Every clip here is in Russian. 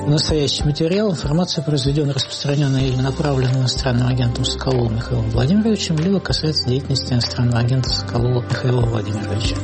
Настоящий материал, информация, произведенная, распространенная или направленная иностранным агентом Соколовым Михаилом Владимировичем, либо касается деятельности иностранного агента Соколова Михаила Владимировича.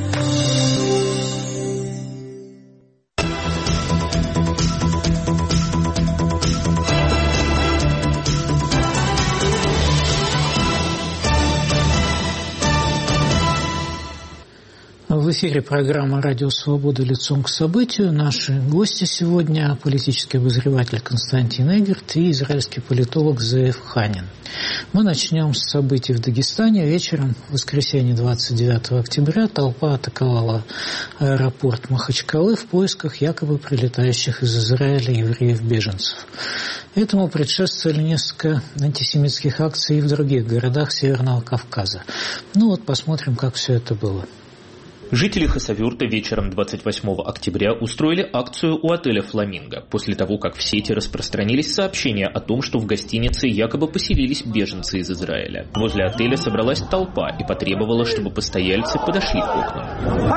В эфире программа «Радио Свобода. Лицом к событию». Наши гости сегодня – политический обозреватель Константин Эггерт и израильский политолог Зеев Ханин. Мы начнем с событий в Дагестане. Вечером, в воскресенье 29 октября, толпа атаковала аэропорт Махачкалы в поисках якобы прилетающих из Израиля евреев-беженцев. Этому предшествовали несколько антисемитских акций и в других городах Северного Кавказа. Посмотрим, как все это было. Жители Хасавюрта вечером 28 октября устроили акцию у отеля «Фламинго» после того, как в сети распространились сообщения о том, что в гостинице якобы поселились беженцы из Израиля. Возле отеля собралась толпа и потребовала, чтобы постояльцы подошли к окнам.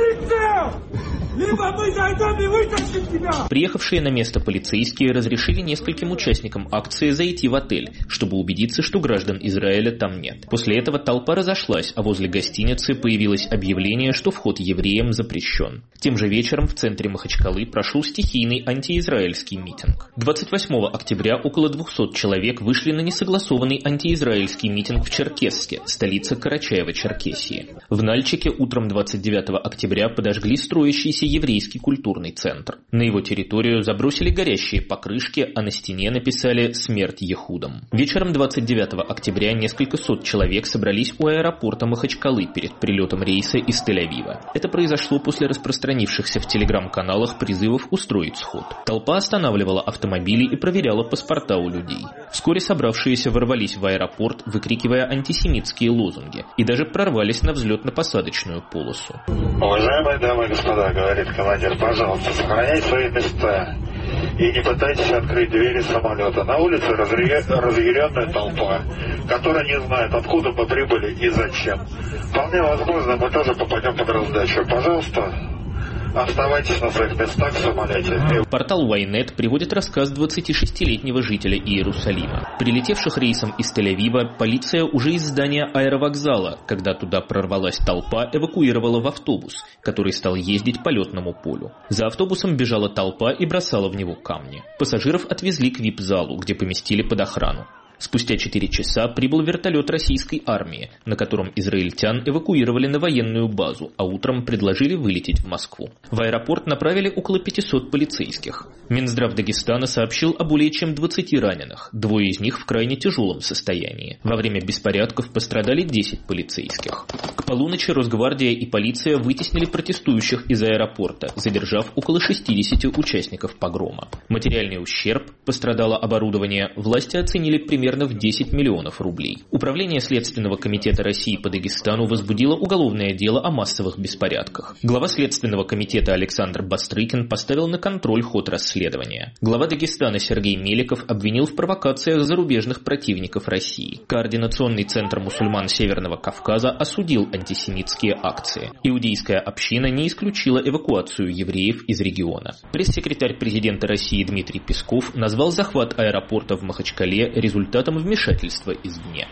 Либо мы зайдем и вытащим тебя! Приехавшие на место полицейские разрешили нескольким участникам акции зайти в отель, чтобы убедиться, что граждан Израиля там нет. После этого толпа разошлась, а возле гостиницы появилось объявление, что вход евреям запрещен. Тем же вечером в центре Махачкалы прошел стихийный антиизраильский митинг. 28 октября около 200 человек вышли на несогласованный антиизраильский митинг в Черкесске, столице Карачаево-Черкесии. В Нальчике утром 29 октября подожгли строящийся еврейский культурный центр. На его территорию забросили горящие покрышки, а на стене написали «Смерть Ехудам». Вечером 29 октября несколько сот человек собрались у аэропорта Махачкалы перед прилетом рейса из Тель-Авива. Это произошло после распространившихся в телеграм-каналах призывов устроить сход. Толпа останавливала автомобили и проверяла паспорта у людей. Вскоре собравшиеся ворвались в аэропорт, выкрикивая антисемитские лозунги, и даже прорвались на взлетно-посадочную полосу. Уважаемые дамы и господа, говорит командир, пожалуйста, сохраняйте свои места и не пытайтесь открыть двери самолета. На улице разъяренная толпа, которая не знает, откуда мы прибыли и зачем. Вполне возможно, мы тоже попадем под раздачу. Пожалуйста, оставайтесь на своих местах в самолете. Портал Ynet приводит рассказ 26-летнего жителя Иерусалима. Прилетевших рейсом из Тель-Авива полиция уже из здания аэровокзала, когда туда прорвалась толпа, эвакуировала в автобус, который стал ездить по летному полю. За автобусом бежала толпа и бросала в него камни. Пассажиров отвезли к вип-залу, где поместили под охрану. Спустя 4 часа прибыл вертолет российской армии, на котором израильтян эвакуировали на военную базу, а утром предложили вылететь в Москву. В аэропорт направили около 500 полицейских. Минздрав Дагестана сообщил о более чем 20 раненых, 2 из них в крайне тяжелом состоянии. Во время беспорядков пострадали 10 полицейских. К полуночи Росгвардия и полиция вытеснили протестующих из аэропорта, задержав около 60 участников погрома. Материальный ущерб, пострадало оборудование, власти оценили примерно в 10 миллионов рублей. Управление Следственного комитета России по Дагестану возбудило уголовное дело о массовых беспорядках. Глава Следственного комитета Александр Бастрыкин поставил на контроль ход расследования. Глава Дагестана Сергей Меликов обвинил в провокациях зарубежных противников России. Координационный центр мусульман Северного Кавказа осудил антисемитские акции. Иудейская община не исключила эвакуацию евреев из региона. Пресс-секретарь президента России Дмитрий Песков назвал захват аэропорта в Махачкале результатом вмешательства извне.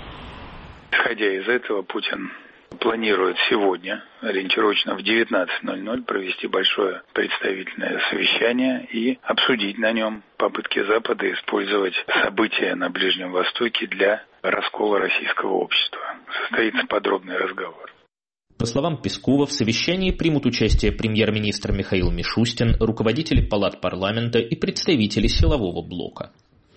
Исходя из этого, Путин планирует сегодня, ориентировочно в 19:00, провести большое представительное совещание и обсудить на нем попытки Запада использовать события на Ближнем Востоке для раскола российского общества. Состоится подробный разговор. По словам Пескова, в совещании примут участие премьер-министр Михаил Мишустин, руководители палат парламента и представители силового блока.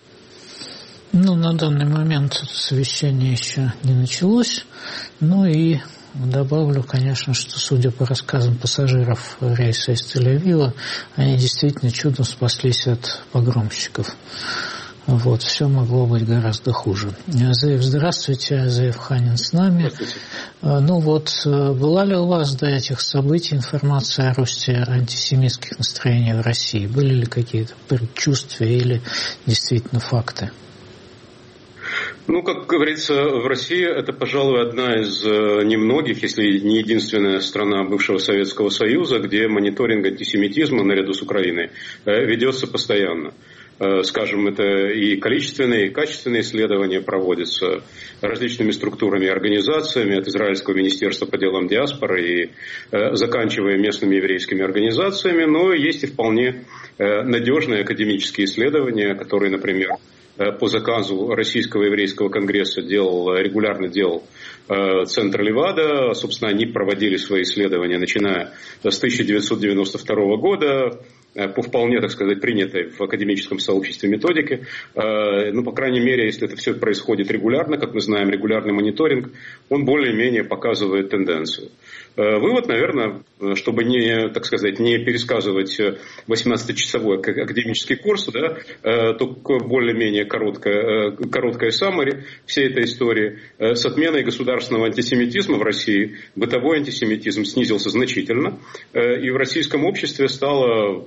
На данный момент совещание еще не началось. И добавлю, конечно, что, судя по рассказам пассажиров рейса из Тель-Авива, они действительно чудом спаслись от погромщиков. Все могло быть гораздо хуже. Зеев, здравствуйте. Зеев Ханин с нами. Была ли у вас до этих событий информация о росте антисемитских настроений в России? Были ли какие-то предчувствия или действительно факты? Как говорится, в России это, пожалуй, одна из немногих, если не единственная страна бывшего Советского Союза, где мониторинг антисемитизма наряду с Украиной ведется постоянно. Скажем, это и количественные, и качественные исследования проводятся различными структурами и организациями, от Израильского министерства по делам диаспоры и заканчивая местными еврейскими организациями, но есть и вполне надежные академические исследования, которые, например, по заказу Российского еврейского конгресса регулярно делал Центр Левада. Собственно, они проводили свои исследования, начиная с 1992 года, по вполне, так сказать, принятой в академическом сообществе методике. По крайней мере, если это все происходит регулярно, как мы знаем, регулярный мониторинг, он более-менее показывает тенденцию. Вывод, наверное, чтобы не пересказывать 18-часовой академический курс, только более-менее короткая саммари всей этой истории. С отменой государственного антисемитизма в России бытовой антисемитизм снизился значительно, и в российском обществе стало,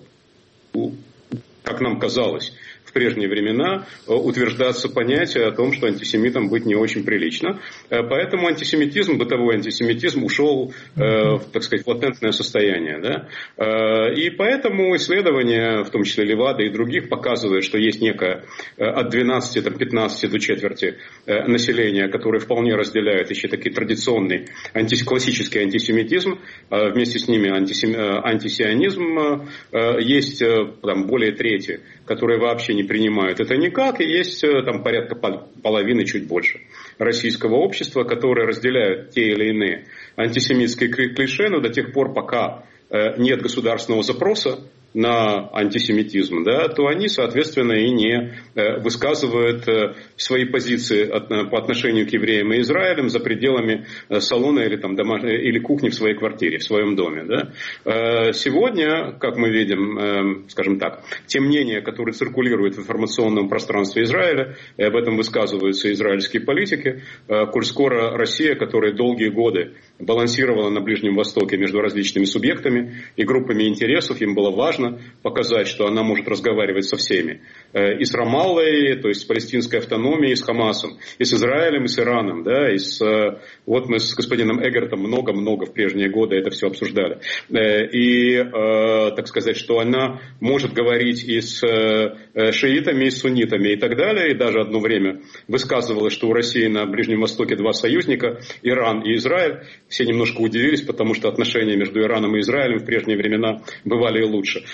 как нам казалось, в прежние времена утверждаться понятие о том, что антисемитом быть не очень прилично. Поэтому бытовой антисемитизм ушел, в латентное состояние. Да? И поэтому исследования, в том числе Левада и других, показывают, что есть некое от 12-15 до четверти населения, которое вполне разделяет еще такой традиционный классический антисемитизм. Вместе с ними антисионизм. Есть более трети, которые вообще не принимают это никак, и есть там порядка половины, чуть больше, российского общества, которые разделяют те или иные антисемитские клише, но до тех пор, пока нет государственного запроса на антисемитизм, то они, соответственно, и не высказывают свои позиции по отношению к евреям и Израилем за пределами салона или кухни в своей квартире, в своем доме. Да? Сегодня, как мы видим, скажем так, те мнения, которые циркулируют в информационном пространстве Израиля, и об этом высказываются израильские политики, коль скоро Россия, которая долгие годы балансировала на Ближнем Востоке между различными субъектами и группами интересов, им было важно показать, что она может разговаривать со всеми. И с Рамаллой, то есть с палестинской автономией, и с Хамасом, и с Израилем, и с Ираном. Да, вот мы с господином Эггертом много-много в прежние годы это все обсуждали. И, так сказать, что она может говорить и с шиитами, и с суннитами, и так далее. И даже одно время высказывалось, что у России на Ближнем Востоке два союзника, Иран и Израиль. Все немножко удивились, потому что отношения между Ираном и Израилем в прежние времена бывали и лучше.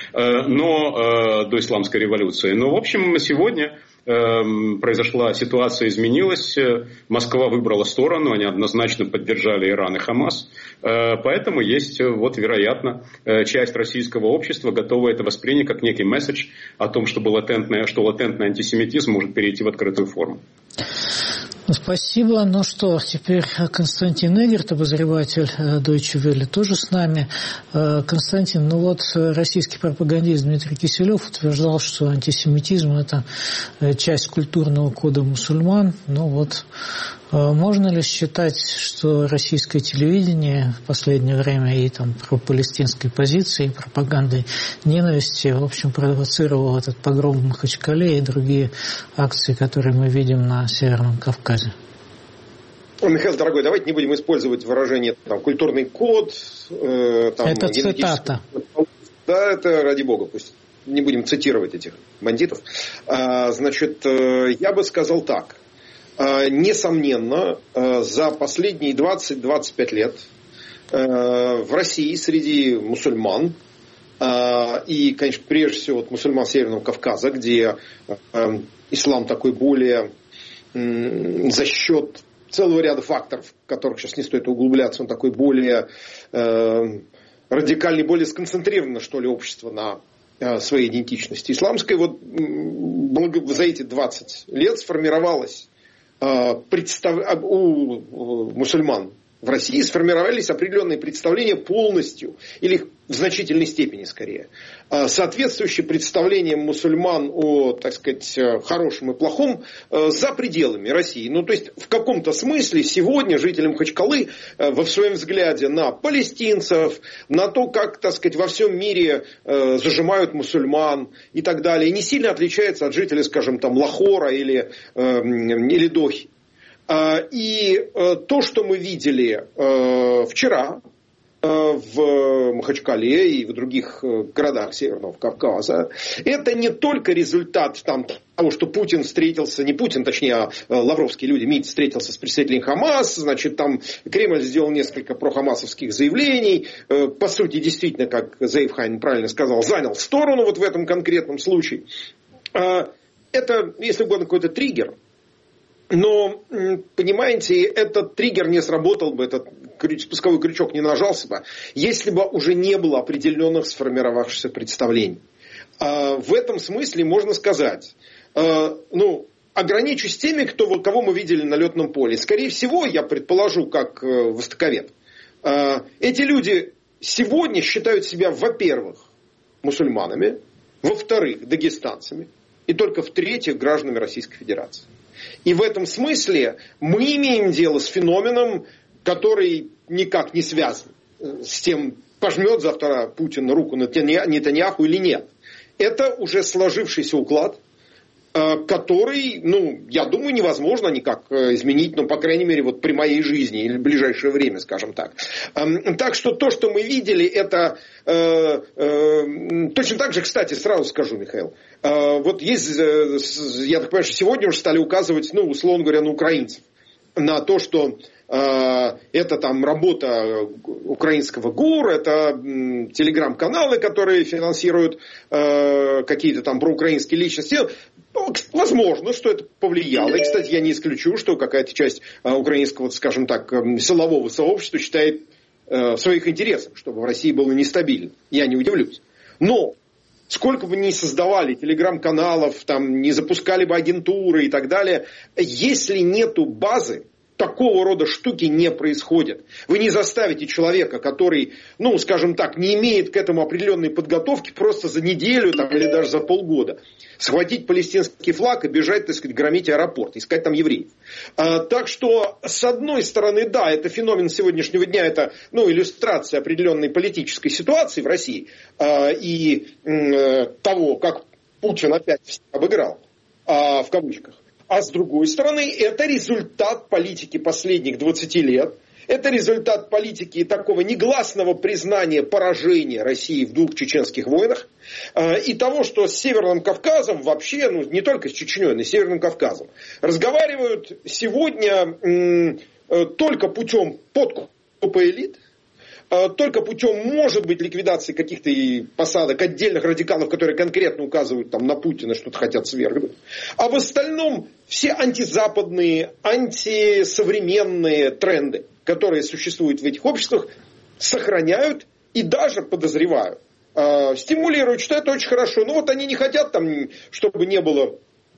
До исламской революции. Но, в общем, сегодня произошла ситуация, изменилась. Москва выбрала сторону, они однозначно поддержали Иран и Хамас. Поэтому есть, вероятно, часть российского общества готова это воспринять как некий месседж о том, что латентный антисемитизм может перейти в открытую форму. Спасибо. Ну что, теперь Константин Эггерт, обозреватель Deutsche Welle, тоже с нами. Константин, российский пропагандист Дмитрий Киселев утверждал, что антисемитизм – это часть культурного кода мусульман. Можно ли считать, что российское телевидение в последнее время и пропалестинской позиции, и пропагандой ненависти, в общем, провоцировало этот погром в Махачкале и другие акции, которые мы видим на Северном Кавказе? Михаил, дорогой, давайте не будем использовать выражение культурный код. Это цитата. Да, это ради бога, пусть не будем цитировать этих бандитов. Я бы сказал так. Несомненно, за последние 20-25 лет в России среди мусульман, и, конечно, прежде всего мусульман Северного Кавказа, где ислам такой более за счет целого ряда факторов, в которых сейчас не стоит углубляться, он такой более радикальный, более сконцентрированное, что ли, общество на своей идентичности. Исламское за эти 20 лет сформировалось у мусульман в России сформировались определенные представления полностью, или в значительной степени скорее, соответствующие представлениям мусульман о, так сказать, хорошем и плохом за пределами России. То есть, в каком-то смысле сегодня жителям Махачкалы в своем взгляде на палестинцев, на то, как, так сказать, во всем мире зажимают мусульман и так далее, не сильно отличается от жителей, скажем, Лахора или Дохи. И то, что мы видели вчера в Махачкале и в других городах Северного Кавказа, это не только результат того, что Путин встретился, не Путин, точнее, а лавровские люди, МИД встретился с представителем ХАМАС, значит, там Кремль сделал несколько прохамасовских заявлений, по сути, действительно, как Зеев Ханин правильно сказал, занял сторону вот в этом конкретном случае. Это, если угодно, какой-то триггер. Но, понимаете, этот триггер не сработал бы, этот спусковой крючок не нажался бы, если бы уже не было определенных сформировавшихся представлений. В этом смысле можно сказать, ограничусь теми, кого мы видели на летном поле. Скорее всего, я предположу, как востоковед, эти люди сегодня считают себя, во-первых, мусульманами, во-вторых, дагестанцами, и только в-третьих, гражданами Российской Федерации. И в этом смысле мы имеем дело с феноменом, который никак не связан с тем, пожмет завтра Путин руку Нетаньяху или нет. Это уже сложившийся уклад, который, я думаю, невозможно никак изменить, по крайней мере, вот при моей жизни или в ближайшее время, скажем так. Так что то, что мы видели, это точно так же, кстати, сразу скажу, Михаил, вот есть, я так понимаю, что сегодня уже стали указывать, условно говоря, на украинцев, на то, что это там работа украинского ГУР, это телеграм-каналы, которые финансируют какие-то там проукраинские личности. Возможно, что это повлияло. И, кстати, я не исключу, что какая-то часть украинского, скажем так, силового сообщества считает в своих интересах, чтобы в России было нестабильно. Я не удивлюсь. Но сколько бы ни создавали телеграм-каналов, там, не запускали бы агентуры и так далее, если нету базы, такого рода штуки не происходят. Вы не заставите человека, который, скажем так, не имеет к этому определенной подготовки, просто за неделю или даже за полгода схватить палестинский флаг и бежать, так сказать, громить аэропорт, искать там евреев. Так что, с одной стороны, да, это феномен сегодняшнего дня, это иллюстрация определенной политической ситуации в России и того, как Путин опять всех обыграл, в кавычках. А с другой стороны, это результат политики последних 20 лет. Это результат политики такого негласного признания поражения России в 2 чеченских войнах. И того, что с Северным Кавказом вообще, не только с Чечней, но и с Северным Кавказом, разговаривают сегодня только путем подкупа элит. Только путем, может быть, ликвидации каких-то посадок отдельных радикалов, которые конкретно указывают на Путина, что-то хотят свергнуть. А в остальном все антизападные, антисовременные тренды, которые существуют в этих обществах, сохраняют и даже, подозреваю, стимулируют, что это очень хорошо. Они не хотят, чтобы не было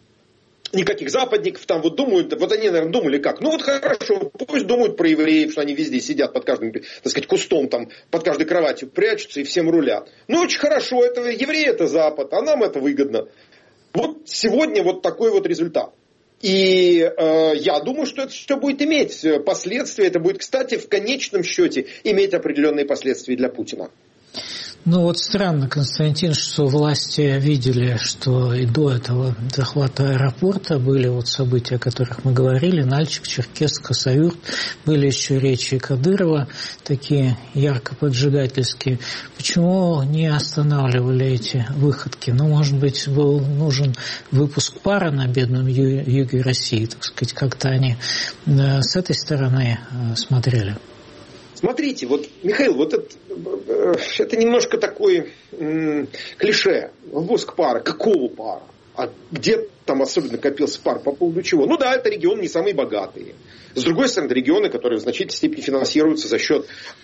никаких западников, думают, они, наверное, думали как. Хорошо, пусть думают про евреев, что они везде сидят под каждым, так сказать, кустом, под каждой кроватью прячутся и всем рулят. Очень хорошо, это евреи, это Запад, а нам это выгодно. Вот сегодня вот такой вот результат. И я думаю, что это все будет иметь последствия. Это будет, кстати, в конечном счете иметь определенные последствия для Путина. Странно, Константин, что власти видели, что и до этого захвата аэропорта были события, о которых мы говорили, Нальчик, Черкесск, Хасавюрт, были еще речи Кадырова, такие ярко поджигательские. Почему не останавливали эти выходки? Может быть, был нужен выпуск пара на бедном юге России, так сказать, как-то они с этой стороны смотрели. Смотрите, Михаил, это немножко такое клише. Выпуск пара. Какого пара? А где там особенно копился пар? По поводу чего? Это регионы не самые богатые. С другой стороны, это регионы, которые в значительной степени финансируются за счет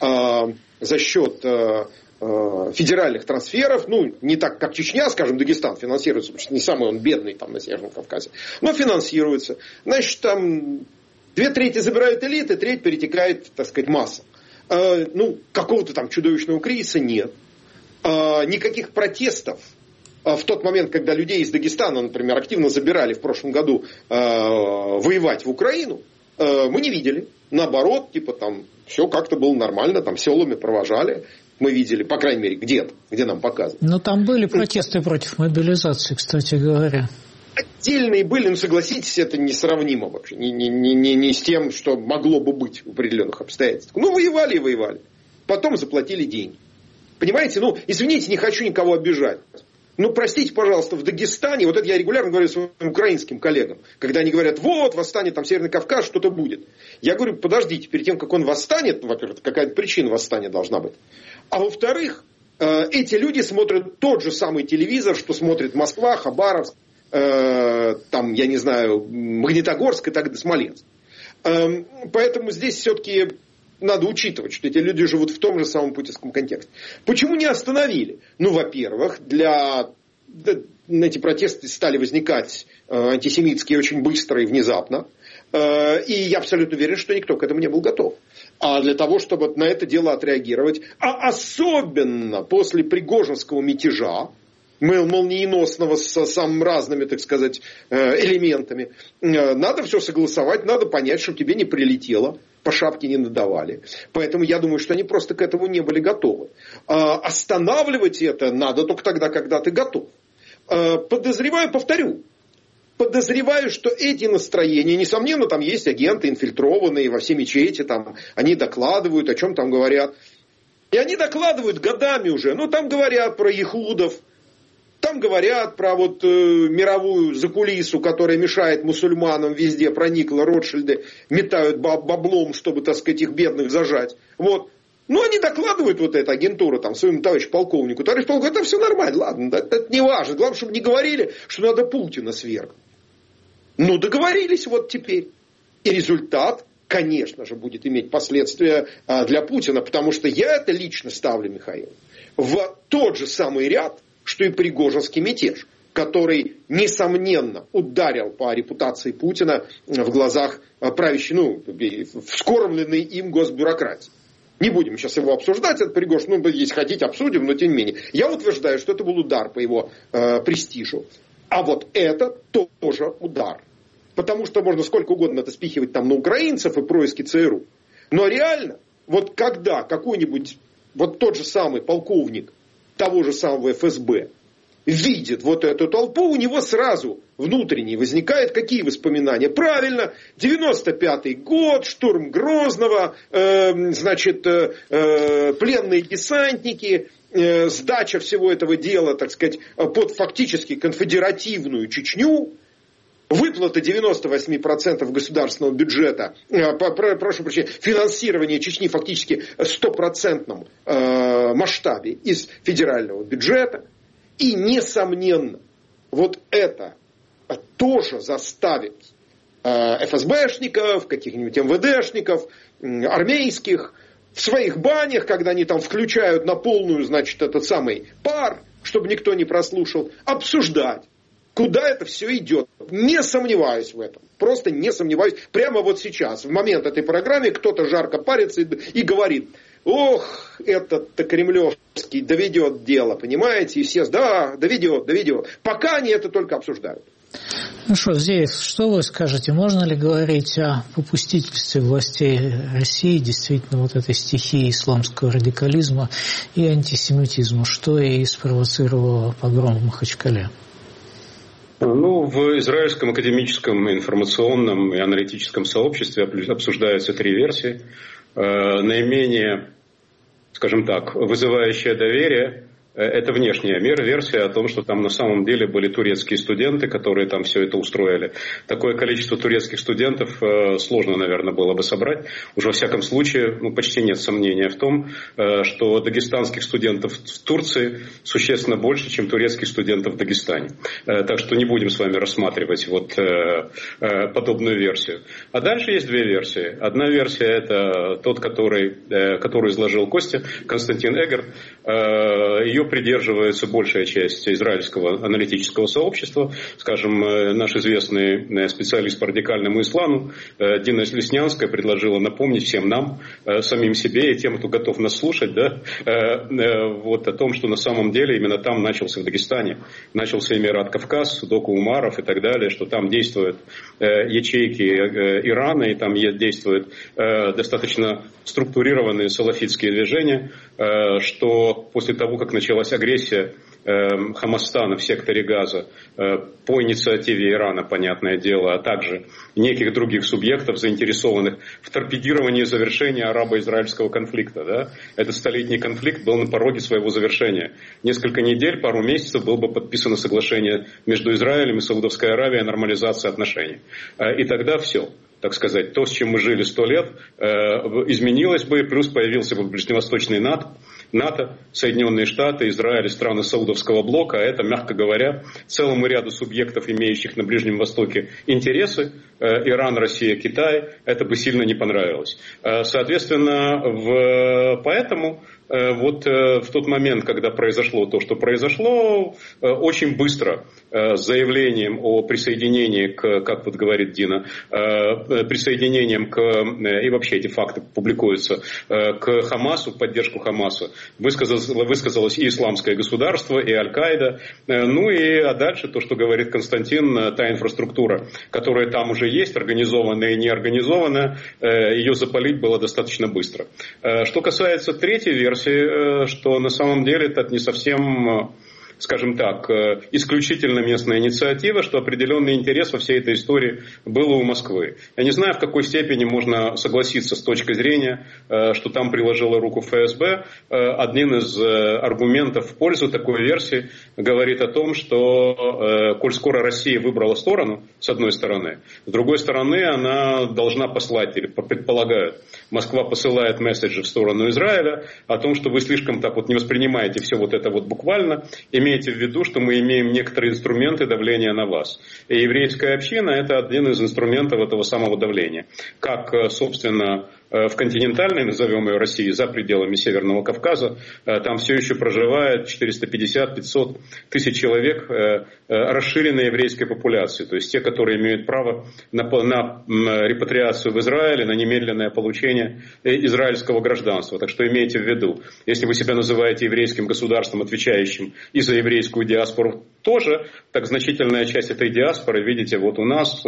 федеральных трансферов. Не так, как Чечня, скажем, Дагестан финансируется, потому что не самый он бедный на Северном Кавказе. Но финансируется. Значит, 2/3 забирают элиты, 1/3 перетекает, так сказать, масса. Какого-то там чудовищного кризиса нет. Никаких протестов в тот момент, когда людей из Дагестана, например, активно забирали в прошлом году воевать в Украину, мы не видели. Наоборот, все как-то было нормально, селами провожали. Мы видели, по крайней мере, где нам показывают. Там были протесты против мобилизации, кстати говоря. Отдельные были, но согласитесь, это несравнимо вообще. Не с тем, что могло бы быть в определенных обстоятельствах. Воевали и воевали. Потом заплатили деньги. Понимаете, извините, не хочу никого обижать. Простите, пожалуйста, в Дагестане, вот это я регулярно говорю своим украинским коллегам, когда они говорят, восстанет там Северный Кавказ, что-то будет. Я говорю, подождите, перед тем, как он восстанет, во-первых, какая-то причина восстания должна быть. А во-вторых, эти люди смотрят тот же самый телевизор, что смотрит Москва, Хабаровск, там, я не знаю, Магнитогорск и так далее, Смоленск. Поэтому здесь все-таки надо учитывать, что эти люди живут в том же самом путинском контексте. Почему не остановили? Во-первых, эти протесты стали возникать антисемитские очень быстро и внезапно. И я абсолютно уверен, что никто к этому не был готов. А для того, чтобы на это дело отреагировать, а особенно после пригожинского мятежа, молниеносного с самыми разными, так сказать, элементами, надо все согласовать, надо понять, чтобы тебе не прилетело, по шапке не надавали. Поэтому я думаю, что они просто к этому не были готовы. Останавливать это надо только тогда, когда ты готов. Подозреваю, что эти настроения, несомненно, там есть агенты инфильтрованные во все мечети, там, они докладывают, о чем там говорят. И они докладывают годами уже. Там говорят про ехудов, там говорят про мировую закулису, которая мешает мусульманам везде, проникла, Ротшильды метают баблом, чтобы, так сказать, их бедных зажать. Они докладывают эта агентура своему товарищу полковнику. Товарищ полковник, это все нормально, ладно, это не важно. Главное, чтобы не говорили, что надо Путина свергнуть. Договорились теперь. И результат, конечно же, будет иметь последствия для Путина, потому что я это лично ставлю, Михаил, в тот же самый ряд, что и Пригожинский мятеж, который, несомненно, ударил по репутации Путина в глазах правящей, вскормленной им госбюрократии. Не будем сейчас его обсуждать, этот Пригожин, если хотите, обсудим, но тем не менее. Я утверждаю, что это был удар по его престижу. А это тоже удар. Потому что можно сколько угодно это спихивать на украинцев и происки ЦРУ. Но реально, когда какой-нибудь тот же самый полковник того же самого ФСБ видит эту толпу, у него сразу внутренне возникают какие воспоминания? Правильно, 95-й год, штурм Грозного, пленные десантники, сдача всего этого дела, так сказать, под фактически конфедеративную Чечню, выплата 98% государственного бюджета, прошу прощения, финансирование Чечни фактически в 100% масштабе из федерального бюджета. И, несомненно, это тоже заставит ФСБшников, каких-нибудь МВДшников, армейских, в своих банях, когда они там включают на полную, этот самый пар, чтобы никто не прослушал, обсуждать, куда это все идет. Не сомневаюсь в этом. Просто не сомневаюсь. Прямо сейчас, в момент этой программы, кто-то жарко парится и говорит: ох, этот-то кремлевский доведет дело, понимаете? И все, да, доведет. Пока они это только обсуждают. Зеев, что вы скажете? Можно ли говорить о попустительстве властей России действительно этой стихии исламского радикализма и антисемитизма, что и спровоцировало погром в Махачкале? В израильском академическом, информационном и аналитическом сообществе обсуждаются три версии. Наименее, скажем так, вызывающая доверие – это внешняя версия о том, что там на самом деле были турецкие студенты, которые там все это устроили. Такое количество турецких студентов сложно, наверное, было бы собрать. Уже во всяком случае, почти нет сомнения в том, что дагестанских студентов в Турции существенно больше, чем турецких студентов в Дагестане. Так что не будем с вами рассматривать подобную версию. А дальше есть две версии. Одна версия – это тот, которую изложил Костя, Константин Эггерт. Ее придерживается большая часть израильского аналитического сообщества. Скажем, наш известный специалист по радикальному исламу Дина Леснянская предложила напомнить всем нам, самим себе и тем, кто готов нас слушать, о том, что на самом деле именно там начался, в Дагестане, начался Эмират Кавказ, Доку Умаров и так далее, что там действуют ячейки Ирана, и там действуют достаточно структурированные салафитские движения, что после того, как началась агрессия Хамастана в секторе Газа по инициативе Ирана, понятное дело, а также неких других субъектов, заинтересованных в торпедировании завершения арабо-израильского конфликта. Да? Этот столетний конфликт был на пороге своего завершения. Несколько недель, пару месяцев было бы подписано соглашение между Израилем и Саудовской Аравией о нормализации отношений. И тогда все. Так сказать, то, с чем мы жили 100 лет, изменилось бы, плюс появился бы ближневосточный НАТО, Соединенные Штаты, Израиль и страны Саудовского блока. А это, мягко говоря, целому ряду субъектов, имеющих на Ближнем Востоке интересы, Иран, Россия, Китай, это бы сильно не понравилось. Соответственно, поэтому вот в тот момент, когда произошло то, что произошло, очень быстро с заявлением о присоединении к, как вот говорит Дина, присоединением к, и вообще эти факты публикуются, к Хамасу, в поддержку Хамаса, высказалось и Исламское государство, и Аль-Каида, ну и а дальше то, что говорит Константин, та инфраструктура, которая там уже есть, организованная и неорганизованная, ее запалить было достаточно быстро. Что касается третьей версии, что на самом деле это не совсем, скажем так, исключительно местная инициатива, что определенный интерес во всей этой истории был у Москвы. Я не знаю, в какой степени можно согласиться с точки зрения, что там приложила руку ФСБ. Один из аргументов в пользу такой версии говорит о том, что, коль скоро Россия выбрала сторону, с одной стороны, с другой стороны, она должна послать, или предполагают, Москва посылает месседжи в сторону Израиля о том, что вы слишком так вот не воспринимаете все вот это вот буквально, имейте в виду, что мы имеем некоторые инструменты давления на вас. И еврейская община – это один из инструментов этого самого давления. Как, собственно, в континентальной, назовем ее России, за пределами Северного Кавказа, там все еще проживает 450-500 тысяч человек расширенной еврейской популяции. То есть те, которые имеют право на репатриацию в Израиле, на немедленное получение израильского гражданства. Так что имейте в виду, если вы себя называете еврейским государством, отвечающим и за еврейскую диаспору тоже, так значительная часть этой диаспоры, видите, вот у нас,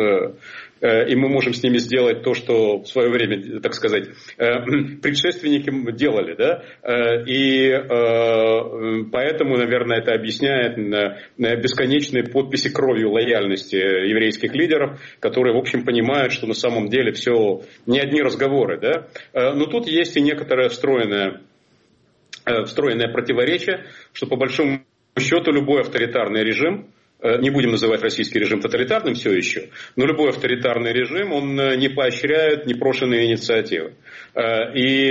и мы можем с ними сделать то, что в свое время, так сказать, предшественники делали, да, и поэтому, наверное, это объясняет бесконечные подписи кровью лояльности еврейских лидеров, которые, в общем, понимают, что на самом деле все не одни разговоры, да, но тут есть и некоторое встроенное противоречие, что по большому счету любой авторитарный режим, не будем называть российский режим тоталитарным все еще, но любой авторитарный режим, он не поощряет непрошенные инициативы. И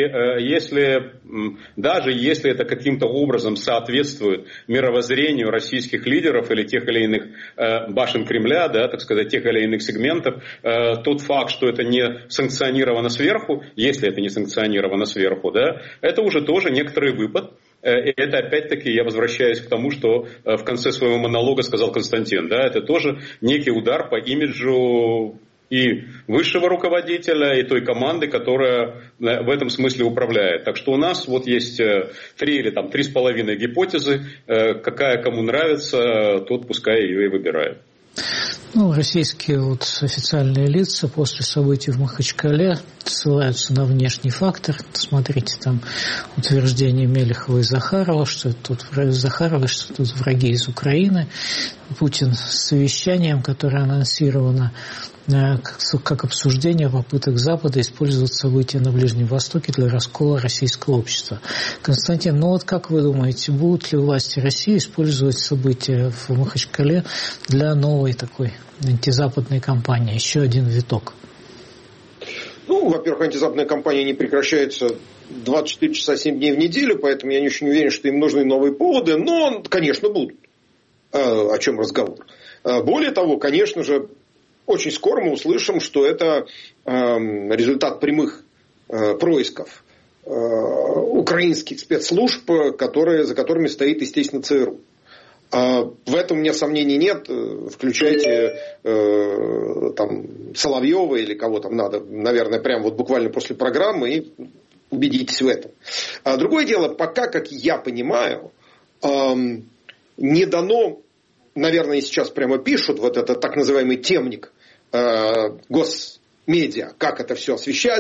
даже если это каким-то образом соответствует мировоззрению российских лидеров или тех или иных башен Кремля, да, так сказать, тех или иных сегментов, тот факт, что это не санкционировано сверху, если это не санкционировано сверху, да, это уже тоже некоторый выпад. И это опять-таки я возвращаюсь к тому, что в конце своего монолога сказал Константин. Да, это тоже некий удар по имиджу и высшего руководителя, и той команды, которая в этом смысле управляет. Так что у нас вот есть 3 или 3,5 гипотезы. Какая кому нравится, тот пускай ее и выбирает. Российские официальные лица после событий в Махачкале ссылаются на внешний фактор. Смотрите, там утверждение Мелехова и Захарова, что тут враги из Украины. Путин с совещанием, которое анонсировано как обсуждение попыток Запада использовать события на Ближнем Востоке для раскола российского общества. Константин, как вы думаете, будут ли власти России использовать события в Махачкале для новой такой антизападной кампании? Еще один виток. Во-первых, антизападная кампания не прекращается 24 часа 7 дней в неделю, поэтому я не очень уверен, что им нужны новые поводы, но, конечно, будут. О чем разговор. Более того, конечно же, очень скоро мы услышим, что это результат прямых происков украинских спецслужб, за которыми стоит, естественно, ЦРУ. В этом у меня сомнений нет. Включайте Соловьева или кого там надо, наверное, прямо буквально после программы и убедитесь в этом. Другое дело, пока, как я понимаю, не дано, наверное, сейчас прямо пишут этот так называемый темник госмедиа, как это все освещать,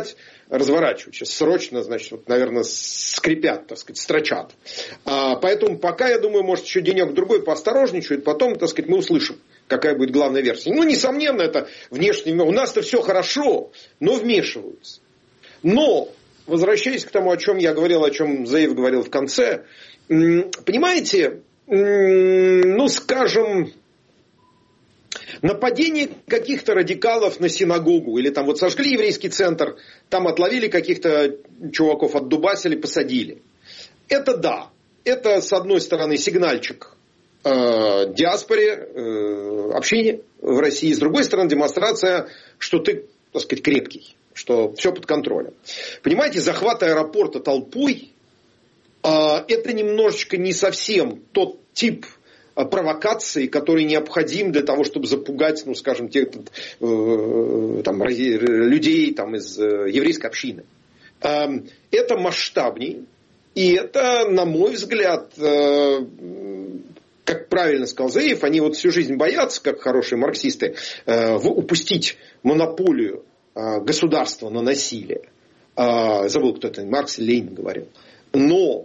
разворачивают. Сейчас срочно, значит, вот, наверное, скрипят, так сказать, строчат. Поэтому пока, я думаю, может, еще денек-другой поосторожничают, потом, так сказать, мы услышим, какая будет главная версия. Ну, несомненно, это внешне. У нас-то все хорошо, но вмешиваются. Но, возвращаясь к тому, о чем я говорил, о чем Заев говорил в конце, понимаете, ну, скажем, нападение каких-то радикалов на синагогу, или там вот сожгли еврейский центр, там отловили каких-то чуваков, отдубасили, посадили. Это да, это с одной стороны сигнальчик диаспоре, общине в России, с другой стороны демонстрация, что ты, так сказать, крепкий, что все под контролем. Понимаете, захват аэропорта толпой, это немножечко не совсем тот тип провокации, который необходим для того, чтобы запугать, ну, скажем, тех, там, людей там, из еврейской общины. Это масштабнее, и это, на мой взгляд, как правильно сказал Заев, они вот всю жизнь боятся, как хорошие марксисты, упустить монополию государства на насилие. Забыл, кто это, Маркс или Ленин говорил. Но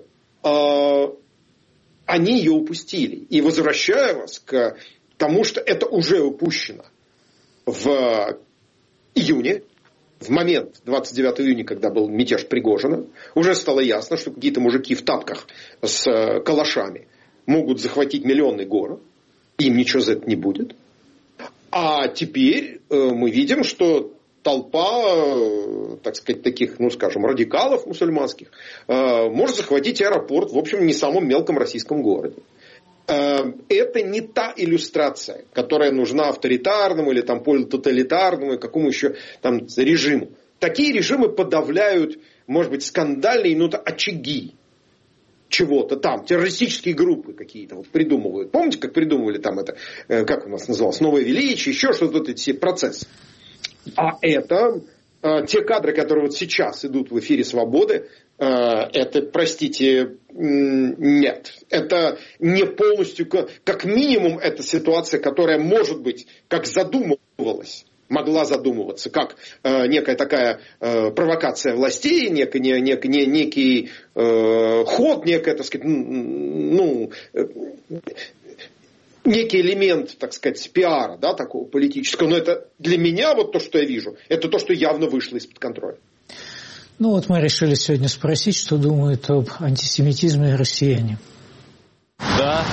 они ее упустили. И возвращаю вас к тому, что это уже упущено в июне, в момент 29 июня, когда был мятеж Пригожина, уже стало ясно, что какие-то мужики в тапках с калашами могут захватить миллионный город, им ничего за это не будет. А теперь мы видим, что толпа, так сказать, таких, ну, скажем, радикалов мусульманских может захватить аэропорт в общем не самом мелком российском городе. Это не та иллюстрация, которая нужна авторитарному или там полутоталитарному, какому еще там режиму. Такие режимы подавляют, может быть, скандальные, но это очаги чего-то там, террористические группы какие-то вот придумывают. Помните, как придумывали там это, как у нас называлось, новое величие, еще что-то, вот эти процессы. А это те кадры, которые вот сейчас идут в эфире «Свободы», это, простите, нет. Это не полностью, как минимум, это ситуация, которая, может быть, как задумывалась, могла задумываться, как некая такая провокация властей, некий ход, некая, так сказать, ну, некий элемент, так сказать, пиара, да, такого политического. Но это для меня, вот то, что я вижу, это то, что явно вышло из-под контроля. Ну вот мы решили сегодня спросить, что думают об антисемитизме россияне. Да,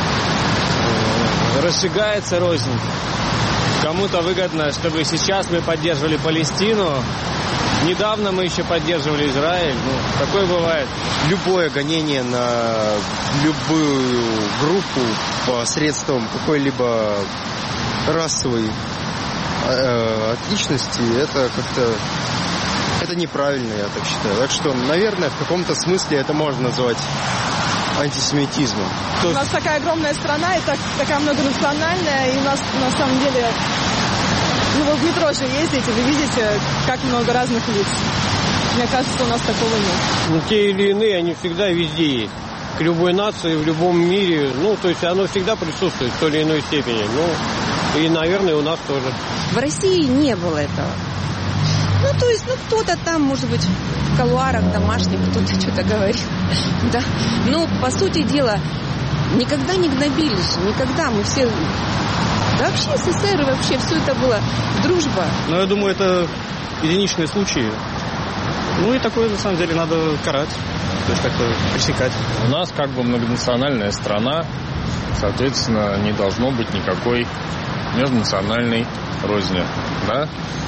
разжигается рознь. Кому-то выгодно, чтобы сейчас мы поддерживали Палестину. Недавно мы еще поддерживали Израиль. Ну, такое бывает. Любое гонение на любую группу посредством какой-либо расовой отличности, это как-то... Это неправильно, я так считаю. Так что, наверное, в каком-то смысле это можно назвать антисемитизмом. У нас такая огромная страна и такая многонациональная, и у нас на самом деле... Ну, вы в метро же ездите, вы видите, как много разных лиц. Мне кажется, у нас такого нет. Ну, те или иные, они всегда везде есть. К любой нации, в любом мире. Ну, то есть оно всегда присутствует в той или иной степени. Ну, и, наверное, у нас тоже. В России не было этого. Ну, то есть, кто-то там, может быть, в кулуарах домашних кто-то что-то говорит. Да. Но, по сути дела, никогда не гнобились. Никогда мы все... Да вообще СССР и вообще все это было дружба. Ну, я думаю, это единичные случаи. Ну, и такое, на самом деле, надо карать. То есть, как-то пресекать. У нас как бы многонациональная страна. Соответственно, не должно быть никакой межнациональной розни. Да?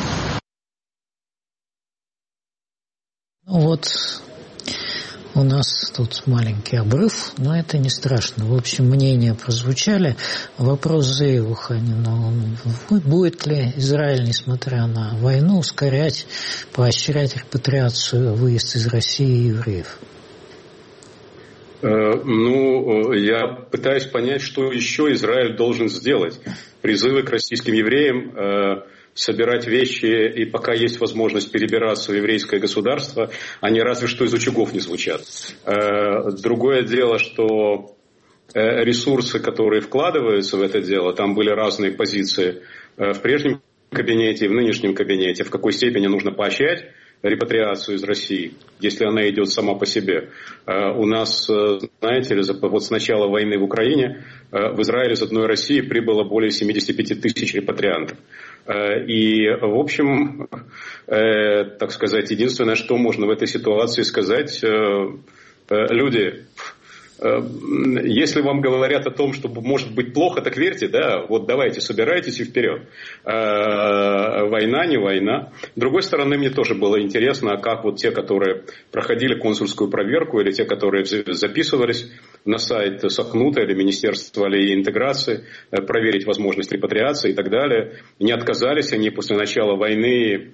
Ну вот, у нас тут маленький обрыв, но это не страшно. В общем, мнения прозвучали. Вопрос Заеву Ханину. Будет ли Израиль, несмотря на войну, ускорять, поощрять репатриацию, выезд из России евреев? Ну, я пытаюсь понять, что еще Израиль должен сделать. Призывы к российским евреям собирать вещи, и пока есть возможность перебираться в еврейское государство, они разве что из утюгов не звучат. Другое дело, что ресурсы, которые вкладываются в это дело, там были разные позиции в прежнем кабинете и в нынешнем кабинете, в какой степени нужно поощрять репатриацию из России, если она идет сама по себе. У нас, знаете ли, вот с начала войны в Украине в Израиль из одной России прибыло более 75 тысяч репатриантов. И, в общем, так сказать, единственное, что можно в этой ситуации сказать, люди... Если вам говорят о том, что может быть плохо, так верьте, да, вот давайте, собирайтесь и вперед. Война, не война. С другой стороны, мне тоже было интересно, а как вот те, которые проходили консульскую проверку, или те, которые записывались на сайт Сахнута или Министерства интеграции, проверить возможность репатриации и так далее, не отказались они после начала войны,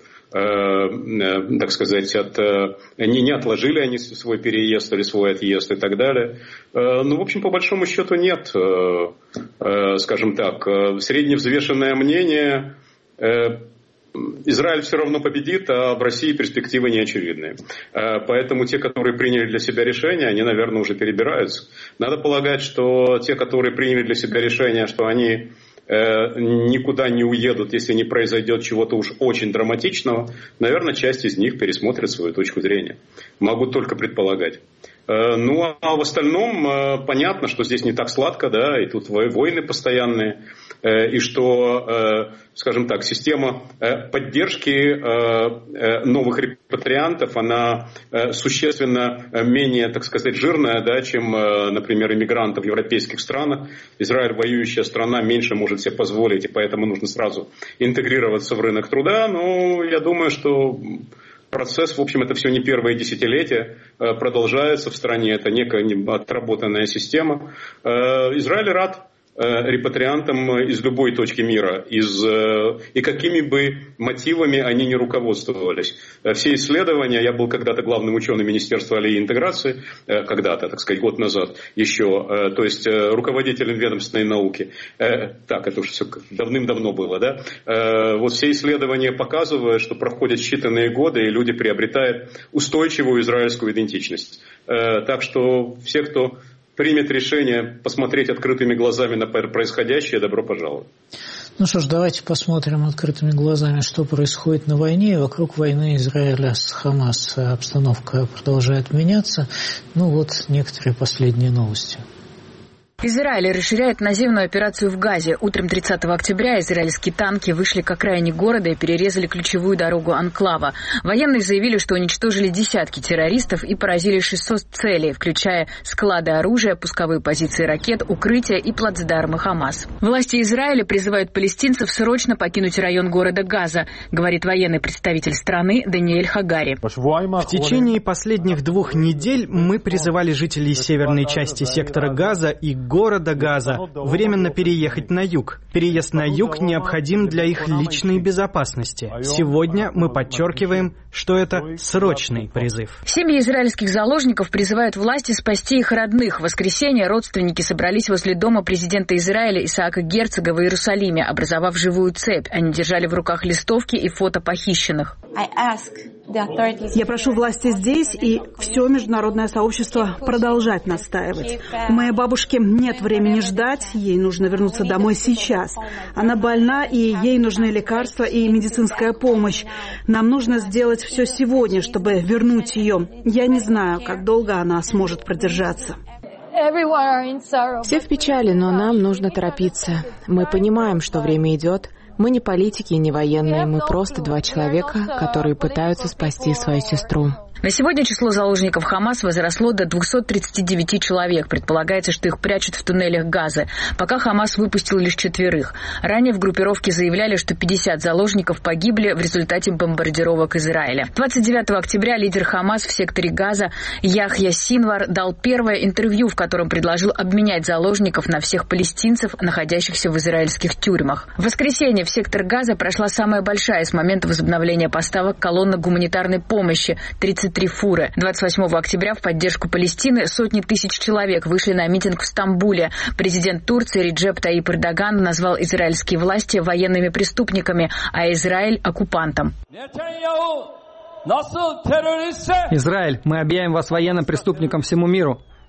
так сказать, не отложили они свой переезд или свой отъезд и так далее. Ну, в общем, по большому счету нет, скажем так, средневзвешенное мнение. Израиль все равно победит, а в России перспективы не очевидные. Поэтому те, которые приняли для себя решение, они, наверное, уже перебираются. Надо полагать, что те, которые приняли для себя решение, что они никуда не уедут, если не произойдет чего-то уж очень драматичного, наверное, часть из них пересмотрит свою точку зрения. Могу только предполагать. Ну, а в остальном понятно, что здесь не так сладко, да, и тут войны постоянные, и что, скажем так, система поддержки новых репатриантов, она существенно менее, так сказать, жирная, да, чем, например, иммигрантов в европейских странах. Израиль, воюющая страна, меньше может себе позволить, и поэтому нужно сразу интегрироваться в рынок труда, но я думаю, что... Процесс, в общем, это все не первое десятилетие, продолжается в стране, это некая отработанная система. Израиль рад репатриантам из любой точки мира, и какими бы мотивами они ни руководствовались. Все исследования, я был когда-то главным ученым Министерства интеграции, когда-то, так сказать, год назад еще, то есть руководителем ведомственной науки. Так, это уже все давным-давно было, да? Вот все исследования показывают, что проходят считанные годы, и люди приобретают устойчивую израильскую идентичность. Так что все, кто примет решение посмотреть открытыми глазами на происходящее, добро пожаловать. Ну что ж, давайте посмотрим открытыми глазами, что происходит на войне. Вокруг войны Израиля с Хамас обстановка продолжает меняться. Ну вот некоторые последние новости. Израиль расширяет наземную операцию в Газе. Утром 30 октября израильские танки вышли к окраине города и перерезали ключевую дорогу анклава. Военные заявили, что уничтожили десятки террористов и поразили 600 целей, включая склады оружия, пусковые позиции ракет, укрытия и плацдармы Хамас. Власти Израиля призывают палестинцев срочно покинуть район города Газа, говорит военный представитель страны Даниэль Хагари. В течение последних 2 недель мы призывали жителей северной части сектора Газа и города Газа временно переехать на юг. Переезд на юг необходим для их личной безопасности. Сегодня мы подчеркиваем, что это срочный призыв. Семьи израильских заложников призывают власти спасти их родных. В воскресенье родственники собрались возле дома президента Израиля Исаака Герцога в Иерусалиме, образовав живую цепь. Они держали в руках листовки и фото похищенных. Я прошу власти здесь и все международное сообщество продолжать настаивать. У моей бабушки нет времени ждать, ей нужно вернуться домой сейчас. Она больна, и ей нужны лекарства и медицинская помощь. Нам нужно сделать все сегодня, чтобы вернуть ее. Я не знаю, как долго она сможет продержаться. Все в печали, но нам нужно торопиться. Мы понимаем, что время идет. Мы не политики и не военные, мы просто 2 человека, которые пытаются спасти свою сестру. На сегодня число заложников Хамас возросло до 239 человек. Предполагается, что их прячут в туннелях Газы. Пока Хамас выпустил лишь 4. Ранее в группировке заявляли, что 50 заложников погибли в результате бомбардировок Израиля. 29 октября лидер Хамас в секторе Газа Яхья Синвар дал первое интервью, в котором предложил обменять заложников на всех палестинцев, находящихся в израильских тюрьмах. В воскресенье в сектор Газа прошла самая большая с момента возобновления поставок колонна гуманитарной помощи – 33 фуры. 28 октября в поддержку Палестины сотни тысяч человек вышли на митинг в Стамбуле. Президент Турции Реджеп Таyyip Эрдоган назвал израильские власти военными преступниками, а Израиль – оккупантом. Израиль, мы объявим вас военным преступником всему миру.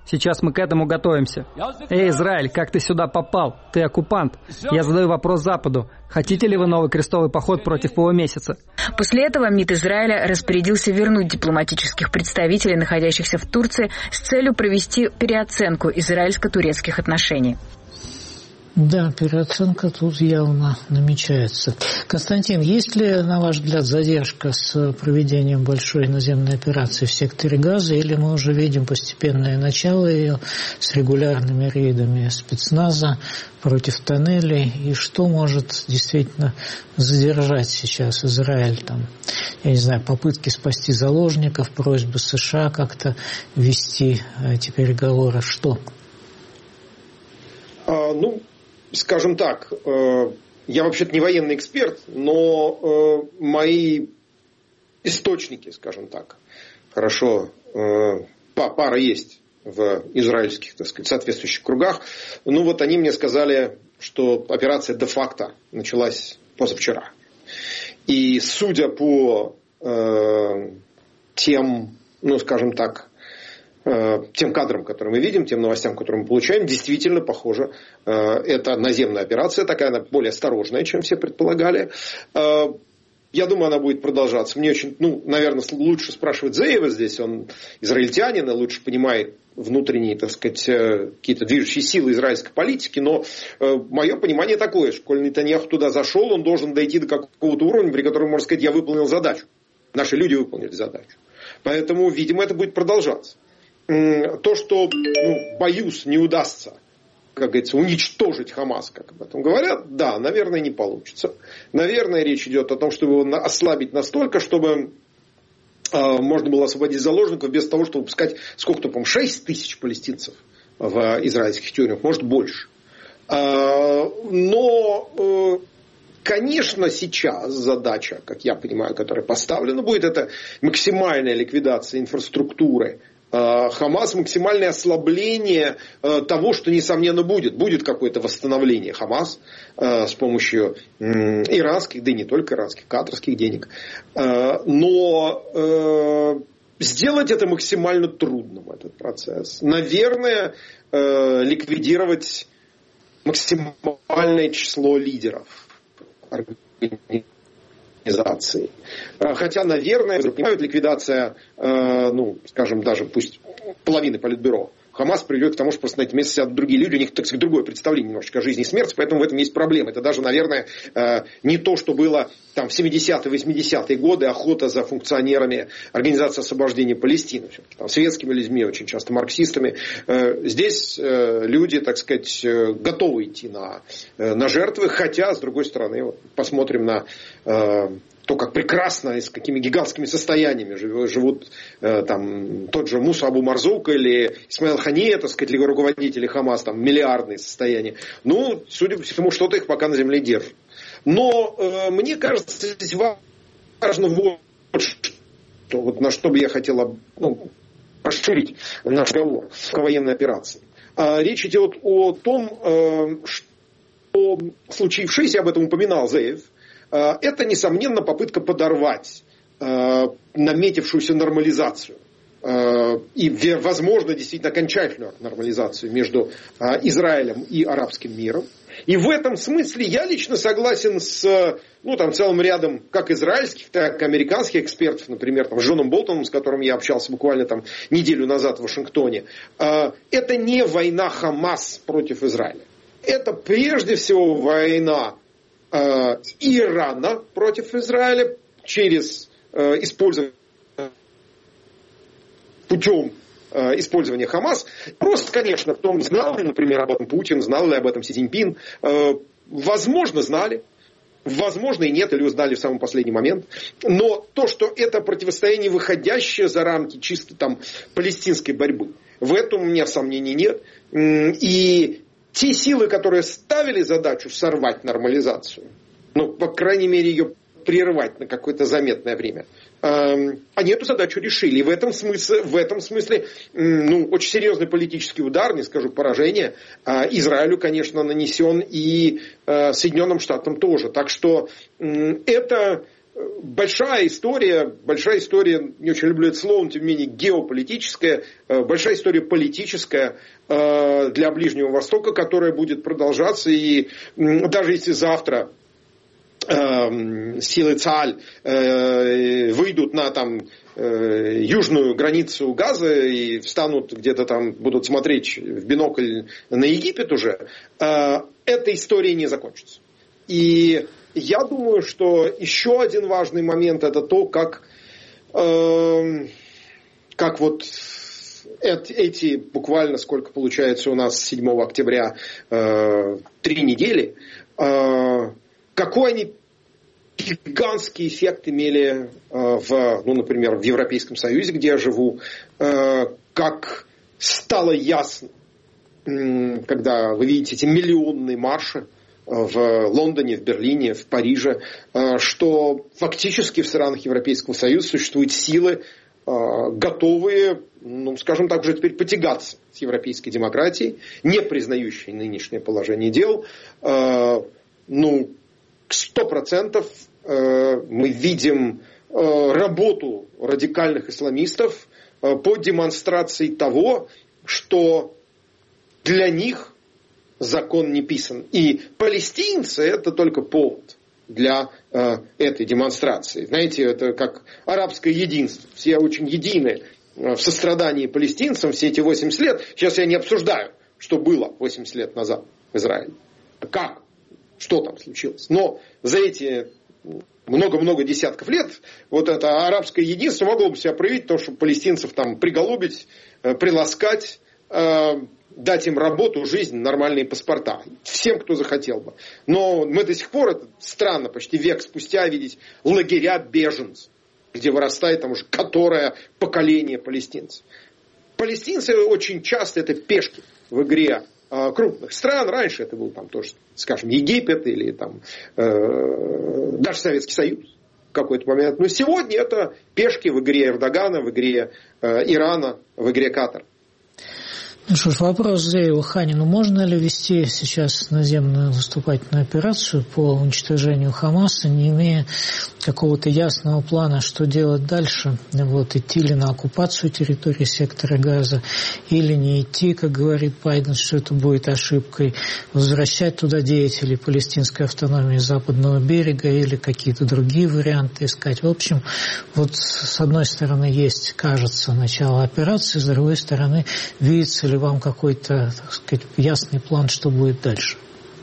Сейчас мы к этому готовимся. Эй, Израиль, как ты сюда попал? Ты оккупант. Я задаю вопрос Западу. Хотите ли вы новый крестовый поход против полумесяца? После этого МИД Израиля распорядился вернуть дипломатических представителей, находящихся в Турции, с целью провести переоценку израильско-турецких отношений. Да, переоценка тут явно намечается. Константин, есть ли, на ваш взгляд, задержка с проведением большой наземной операции в секторе Газа, или мы уже видим постепенное начало ее с регулярными рейдами спецназа против тоннелей, и что может действительно задержать сейчас Израиль? Там, я не знаю, попытки спасти заложников, просьбы США как-то вести эти переговоры, что? Скажем так, я вообще-то не военный эксперт, но мои источники, скажем так, хорошо, пара есть в израильских, так сказать, соответствующих кругах. Они мне сказали, что операция де-факто началась позавчера. И судя по тем, скажем так, тем кадрам, которые мы видим, тем новостям, которые мы получаем, действительно, похоже, это наземная операция, такая она более осторожная, чем все предполагали. Я думаю, она будет продолжаться. Мне очень, наверное, лучше спрашивать Зеева здесь, он израильтянин и лучше понимает внутренние, так сказать, какие-то движущие силы израильской политики, но мое понимание такое, что коль Нетаньяху туда зашел, он должен дойти до какого-то уровня, при котором можно сказать, я выполнил задачу. Наши люди выполнили задачу. Поэтому, видимо, это будет продолжаться. То, что, боюсь, не удастся, как говорится, уничтожить Хамас, как об этом говорят, да, наверное, не получится. Наверное, речь идет о том, чтобы его ослабить настолько, чтобы можно было освободить заложников без того, чтобы пускать, сколько-то, по-моему, 6 тысяч палестинцев в израильских тюрьмах, может больше. Но, конечно, сейчас задача, как я понимаю, которая поставлена будет, это максимальная ликвидация инфраструктуры Хамас, максимальное ослабление того, что, несомненно, будет. Будет какое-то восстановление Хамас с помощью иранских, да и не только иранских, катарских денег. Но сделать это максимально трудным, этот процесс. Наверное, ликвидировать максимальное число лидеров организации. Хотя, наверное, понимают, ликвидация, скажем, даже пусть половины политбюро Хамас приведет к тому, что просто на эти места сидят другие люди, у них, так сказать, другое представление немножечко о жизни и смерти, поэтому в этом есть проблема. Это даже, наверное, не то, что было там в 70-е, 80-е годы, охота за функционерами Организации освобождения Палестины, там, светскими людьми, очень часто марксистами. Здесь люди, так сказать, готовы идти на жертвы, хотя, с другой стороны, вот, посмотрим на то, как прекрасно и с какими гигантскими состояниями живут там тот же Муса Абу Марзук или Исмаил Хания, так сказать, руководители Хамас, там миллиардные состояния. Судя по всему, что-то их пока на земле держит. Но мне кажется, здесь важно вот что, вот на что бы я хотел расширить наш разговор к военной операции. Речь идет о том, что случившееся, об этом упоминал Зеев, это, несомненно, попытка подорвать наметившуюся нормализацию и, возможно, действительно окончательную нормализацию между Израилем и арабским миром. И в этом смысле я лично согласен с целым рядом как израильских, так и американских экспертов, например, с Джоном Болтоном, с которым я общался буквально неделю назад в Вашингтоне. Это не война Хамас против Израиля. Это прежде всего война Ирана против Израиля через использование путем использования Хамас. Просто, конечно, знал ли, например, об этом Путин, знал ли об этом Си Цзиньпин. Возможно, знали. Возможно, и нет, или узнали в самый последний момент. Но то, что это противостояние, выходящее за рамки чисто палестинской борьбы, в этом у меня сомнений нет. И те силы, которые ставили задачу сорвать нормализацию, по крайней мере, ее прервать на какое-то заметное время, они эту задачу решили. И в этом смысле очень серьезный политический удар, не скажу поражение, Израилю, конечно, нанесен и Соединенным Штатам тоже. Так что это большая история, не очень люблю это слово, но тем не менее геополитическая, большая история политическая для Ближнего Востока, которая будет продолжаться. И даже если завтра силы ЦААЛЬ выйдут на южную границу Газа и встанут где-то там, будут смотреть в бинокль на Египет уже, эта история не закончится. И я думаю, что еще один важный момент — это то, как вот эти буквально, сколько получается у нас 7 октября, 3 недели, какой они гигантский эффект имели например, в Европейском Союзе, где я живу, как стало ясно, когда вы видите эти миллионные марши в Лондоне, в Берлине, в Париже, что фактически в странах Европейского Союза существуют силы, готовые, скажем так, уже теперь потягаться с европейской демократией, не признающей нынешнее положение дел. 100% мы видим работу радикальных исламистов по демонстрации того, что для них закон не писан. И палестинцы — это только повод для этой демонстрации. Знаете, это как арабское единство. Все очень едины в сострадании палестинцам все эти 80 лет. Сейчас я не обсуждаю, что было 80 лет назад в Израиле. Как? Что там случилось? Но за эти много-много десятков лет вот это арабское единство могло бы себя проявить, то, чтобы палестинцев там приголубить, приласкать, дать им работу, жизнь, нормальные паспорта. Всем, кто захотел бы. Но мы до сих пор, это странно, почти век спустя видеть лагеря беженцев, где вырастает там уже которое поколение палестинцев. Палестинцы очень часто это пешки в игре крупных стран. Раньше это был там тоже, скажем, Египет или там даже Советский Союз в какой-то момент. Но сегодня это пешки в игре Эрдогана, в игре Ирана, в игре Катара. Ну что ж, вопрос Зееву Ханину. Можно ли вести сейчас наземную наступательную операцию по уничтожению Хамаса, не имея какого-то ясного плана, что делать дальше? Идти ли на оккупацию территории сектора Газа, или не идти, как говорит Байден, что это будет ошибкой, возвращать туда деятелей палестинской автономии Западного берега или какие-то другие варианты искать. В общем, с одной стороны есть, кажется, начало операции, с другой стороны, видится ли вам какой-то, так сказать, ясный план, что будет дальше?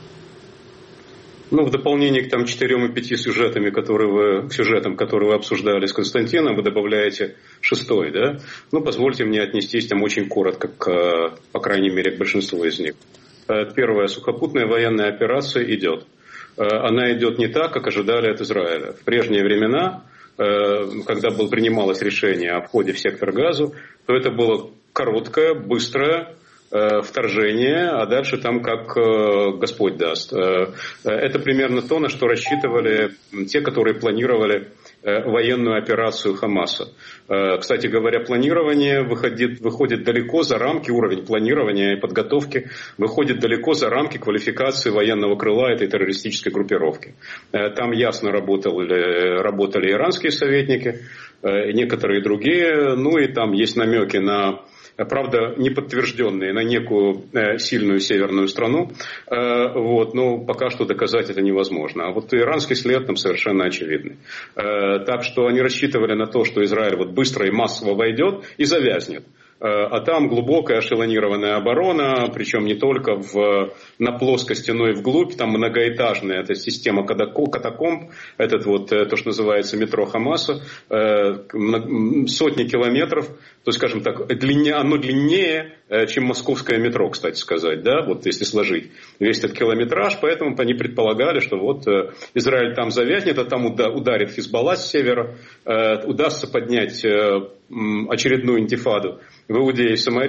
В дополнение к 4 и 5 сюжетам, которые вы обсуждали с Константином, вы добавляете 6-й, да? Позвольте мне отнестись очень коротко, по крайней мере, к большинству из них. Первая сухопутная военная операция идет. Она идет не так, как ожидали от Израиля. В прежние времена, когда принималось решение о входе в сектор Газа, то это было короткое, быстрое вторжение, а дальше там как Господь даст. Это примерно то, на что рассчитывали те, которые планировали военную операцию Хамаса. Кстати говоря, планирование выходит далеко за рамки, уровень планирования и подготовки выходит далеко за рамки квалификации военного крыла этой террористической группировки. Там ясно работали иранские советники, некоторые другие, и там есть намеки на, правда, не подтвержденные, на некую сильную северную страну, но пока что доказать это невозможно. А иранский след там совершенно очевидный. Так что они рассчитывали на то, что Израиль быстро и массово войдет и завязнет. А там глубокая эшелонированная оборона, причем не только на плоскости, но и вглубь, там многоэтажная эта система катакомб, то, что называется метро Хамаса, сотни километров, то есть, скажем так, оно длиннее, чем московское метро, кстати сказать, да, если сложить весь этот километраж, поэтому они предполагали, что Израиль там завязнет, а там ударит Хизбалла с севера, удастся поднять очередную интифаду в Иудее и Самарии,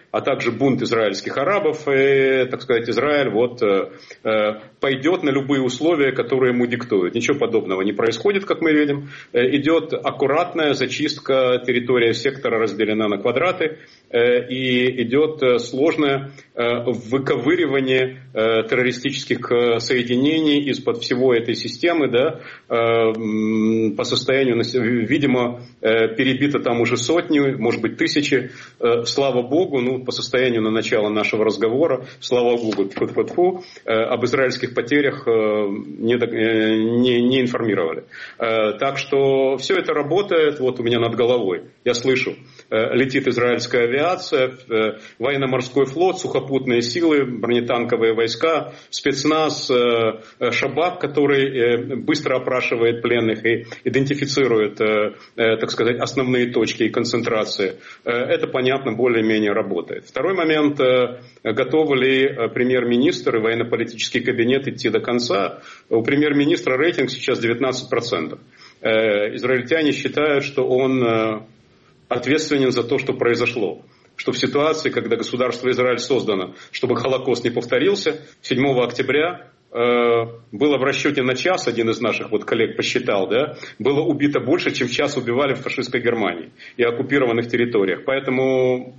а также бунт израильских арабов, и, так сказать, Израиль пойдет на любые условия, которые ему диктуют. Ничего подобного не происходит, как мы видим. Идет аккуратная зачистка, территория сектора разделена на квадраты, и идет сложное выковыривание террористических соединений из-под всего этой системы, да, по состоянию, видимо, перебито там уже сотни, может быть, тысячи. Слава Богу, по состоянию на начало нашего разговора, слава Богу, об израильских потерях не информировали. Так что все это работает вот у меня над головой. Я слышу, летит израильская авиация, военно-морской флот, сухопутные силы, бронетанковые войска, спецназ, Шабак, который быстро опрашивает пленных и идентифицирует, так сказать, основные точки и концентрации. Это, понятно, более-менее работает. Второй момент, готовы ли премьер-министр и военно-политический кабинет идти до конца? У премьер-министра рейтинг сейчас 19%. Израильтяне считают, что он ответственен за то, что произошло. Что в ситуации, когда государство Израиль создано, чтобы Холокост не повторился, 7 октября было в расчете на час, один из наших коллег посчитал, да, было убито больше, чем в час убивали в фашистской Германии и оккупированных территориях. Поэтому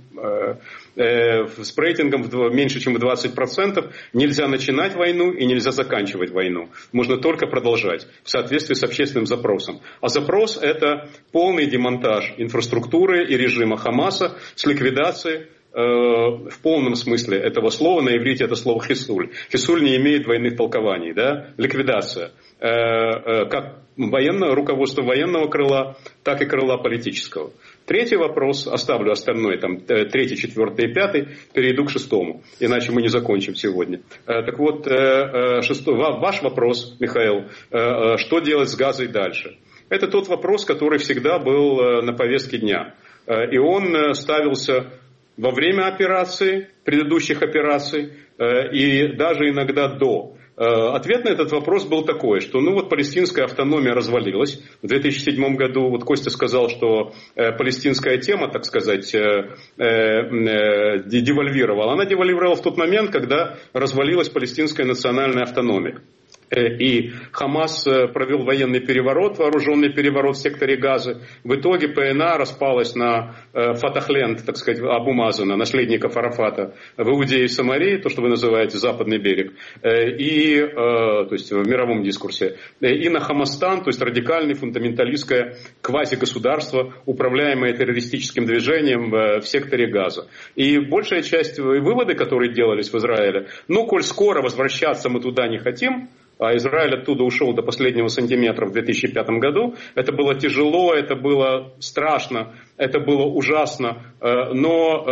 с рейтингом меньше, чем в 20% нельзя начинать войну и нельзя заканчивать войну. Можно только продолжать в соответствии с общественным запросом. А запрос – это полный демонтаж инфраструктуры и режима Хамаса с ликвидацией, в полном смысле этого слова, на иврите это слово хисуль. Хисуль не имеет двойных толкований, да? Ликвидация. Как руководство военного крыла, так и крыла политического. Третий вопрос, оставлю остальное, там, 3, 4 и 5, перейду к 6, иначе мы не закончим сегодня. Так вот, 6, ваш вопрос, Михаил, что делать с Газой дальше? Это тот вопрос, который всегда был на повестке дня. И он ставился во время операции, предыдущих операций, и даже иногда до. Ответ на этот вопрос был такой, что палестинская автономия развалилась. В 2007 году Костя сказал, что палестинская тема, так сказать, девальвировала. Она девальвировала в тот момент, когда развалилась палестинская национальная автономия. И Хамас провел военный переворот, вооруженный переворот в секторе Газы. В итоге ПНА распалась на Фатахленд, так сказать, Абу Мазана, наследников Арафата, в Иудее и Самарии, то, что вы называете Западный берег, то есть в мировом дискурсе, и на Хамастан, то есть радикальное фундаменталистское квазигосударство, управляемое террористическим движением в секторе Газа. И большая часть выводы, которые делались в Израиле, коль скоро возвращаться мы туда не хотим, а Израиль оттуда ушел до последнего сантиметра в 2005 году. Это было тяжело, это было страшно, это было ужасно, но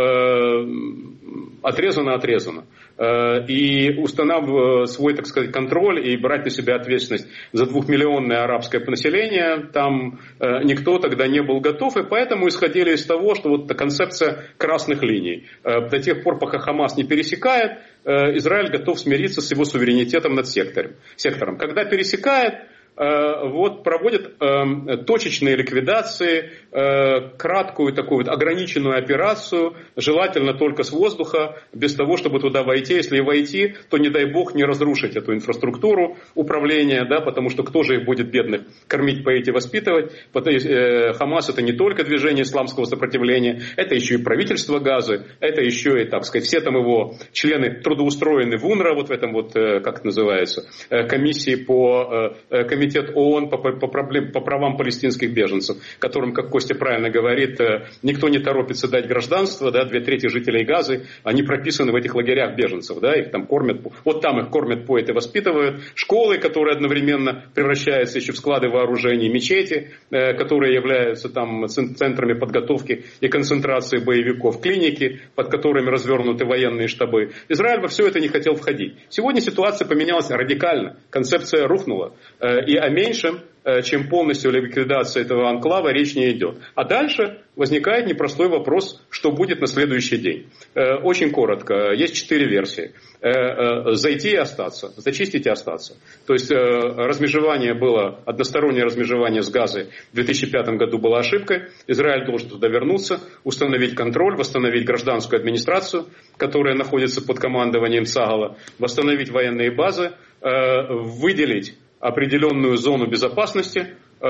отрезано. И устанавливая свой, так сказать, контроль и брать на себя ответственность за 2-миллионное арабское население, там никто тогда не был готов, и поэтому исходили из того, что эта концепция красных линий. До тех пор, пока Хамас не пересекает, Израиль готов смириться с его суверенитетом над сектором. Когда пересекает, проводит точечные ликвидации, краткую такую ограниченную операцию, желательно только с воздуха, без того, чтобы туда войти. Если и войти, то не дай бог не разрушить эту инфраструктуру управления, да, потому что кто же их будет бедных кормить, поить и воспитывать? Хамас это не только движение исламского сопротивления, это еще и правительство Газы, это еще и, так сказать, все там его члены трудоустроены в УНРВА, в этом как это называется, комиссии комитет ООН по правам палестинских беженцев, которым, как Костя правильно говорит, никто не торопится дать гражданство, да, 2/3 жителей Газы, они прописаны в этих лагерях беженцев, да, их там кормят, там их кормят, поят и воспитывают, школы, которые одновременно превращаются еще в склады вооружений, мечети, которые являются там центрами подготовки и концентрации боевиков, клиники, под которыми развернуты военные штабы. Израиль во все это не хотел входить. Сегодня ситуация поменялась радикально, концепция рухнула. и о меньшем, чем полностью ликвидация этого анклава, речь не идет. А дальше возникает непростой вопрос, что будет на следующий день. Очень коротко. Есть 4 версии. Зайти и остаться, зачистить и остаться. То есть размежевание было, одностороннее размежевание с Газой в 2005 году было ошибкой. Израиль должен туда вернуться, установить контроль, восстановить гражданскую администрацию, которая находится под командованием Цагала, восстановить военные базы, выделить определенную зону безопасности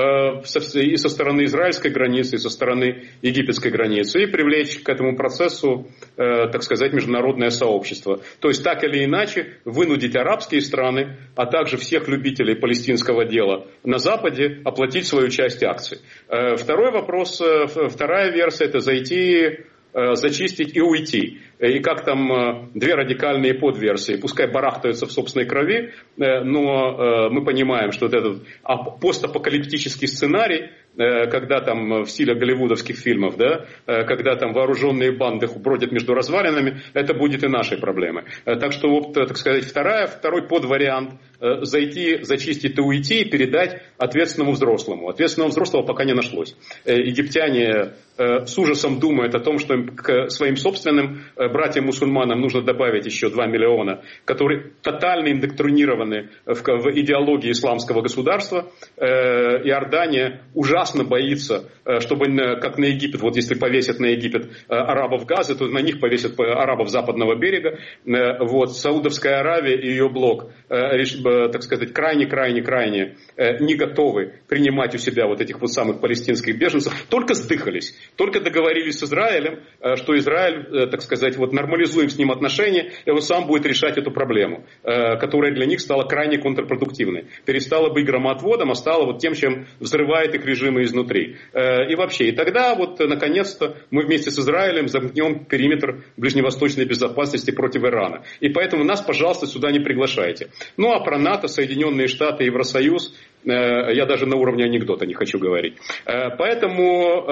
и со стороны израильской границы, и со стороны египетской границы, и привлечь к этому процессу, так сказать, международное сообщество. То есть, так или иначе, вынудить арабские страны, а также всех любителей палестинского дела на Западе оплатить свою часть акций. Второй вопрос, вторая версия – это зайти, зачистить и уйти. И как там 2 радикальные подверсии. Пускай барахтаются в собственной крови, но мы понимаем, что вот этот постапокалиптический сценарий, когда там в стиле голливудовских фильмов, да, когда там вооруженные банды бродят между развалинами, это будет и нашей проблемой. Так что, вот, так сказать, второй подвариант – зайти, зачистить и уйти, и передать ответственному взрослому. Ответственного взрослого пока не нашлось. Египтяне с ужасом думают о том, что им к своим собственным братьям-мусульманам нужно добавить еще 2 миллиона, которые тотально индоктринированы в идеологии исламского государства. Иордания ужасно боится, чтобы, как на Египет, вот если повесят на Египет арабов Газы, то на них повесят арабов Западного берега. Вот, Саудовская Аравия и ее блок, так сказать, крайне не готовы принимать у себя вот этих вот самых палестинских беженцев, только сдыхались, только договорились с Израилем, что Израиль, так сказать, вот нормализуем с ним отношения, и он сам будет решать эту проблему, которая для них стала крайне контрпродуктивной. Перестала быть громоотводом, а стала вот тем, чем взрывает их режимы изнутри. И вообще, и тогда вот наконец-то мы вместе с Израилем замкнем периметр ближневосточной безопасности против Ирана. И поэтому нас, пожалуйста, сюда не приглашайте. Ну а про НАТО, Соединенные Штаты, Евросоюз я даже на уровне анекдота не хочу говорить. Поэтому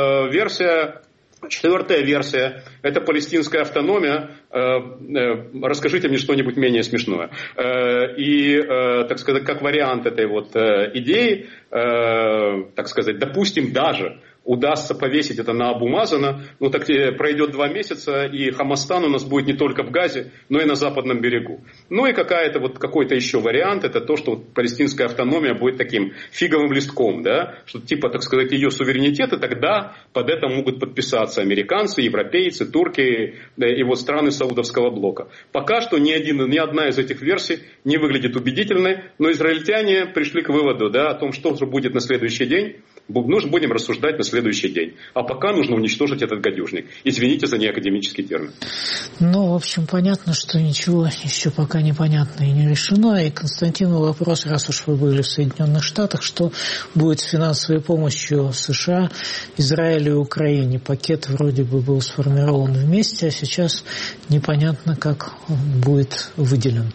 четвертая версия – это палестинская автономия. Расскажите мне что-нибудь менее смешное. И, так сказать, как вариант этой вот идеи, так сказать, допустим, даже удастся повесить это на Абу Мазана, ну так пройдет 2 месяца, и Хамастан у нас будет не только в Газе, но и на западном берегу. Ну и какой-то еще вариант, это то, что вот палестинская автономия будет таким фиговым листком, да, что типа, так сказать, ее суверенитет, и тогда под это могут подписаться американцы, европейцы, турки и вот страны Саудовского блока. Пока что ни одна из этих версий не выглядит убедительной, но израильтяне пришли к выводу, да, о том, что же будет на следующий день. Будем рассуждать на следующий день. А пока нужно уничтожить этот гадюшник. Извините за неакадемический термин. Ну, в общем, понятно, что ничего еще пока не понятно и не решено. И Константину вопрос, раз уж вы были в Соединенных Штатах, что будет с финансовой помощью США, Израилю и Украине? Пакет вроде бы был сформирован вместе, а сейчас непонятно, как он будет выделен.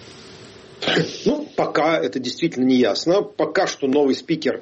Ну, пока это действительно не ясно. Пока что новый спикер